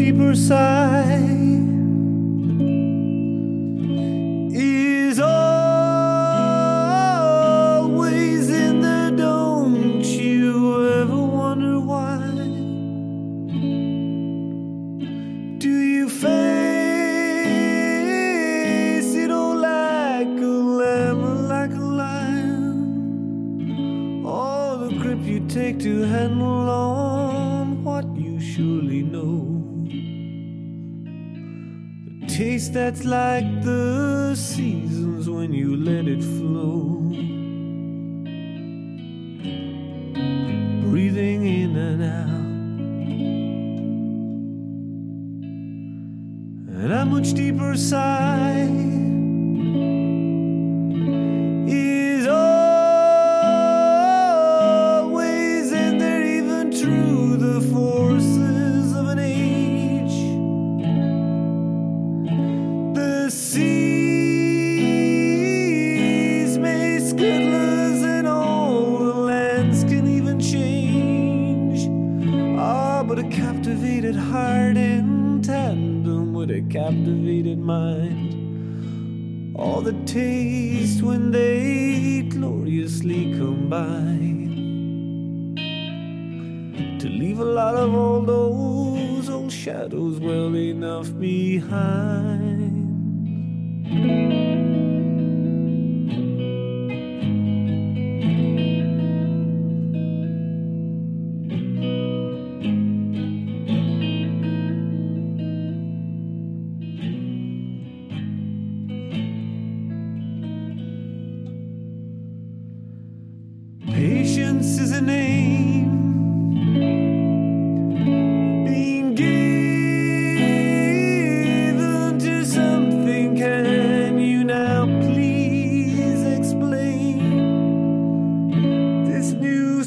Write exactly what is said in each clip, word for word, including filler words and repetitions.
deeper sigh is always in there. Don't you ever wonder why? Do you face it all like a lamb or like a lion? Or the grip you take to handle on what you surely know? The taste that's like the seasons when you let it flow, breathing in and out. And a much deeper sigh is always in there, even through the forces of an age. The seas may scuttle and all the lands can even change. Ah, but a captivated heart in tandem with a captivated mind, all the taste when they gloriously combine, to leave a lot of all those old shadows well enough behind. Patience is a name being given to something. Can you now please explain? This new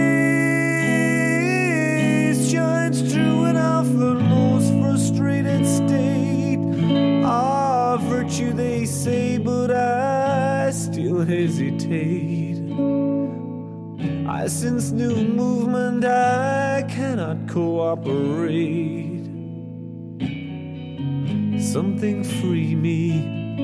space shines through an often most frustrated state. Ah, virtue they say, but I still hesitate. I sense new movement, I cannot cooperate. Something free me.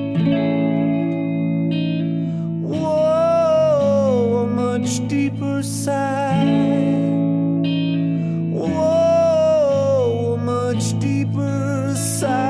Whoa, a much deeper sigh. Whoa, a much deeper sigh.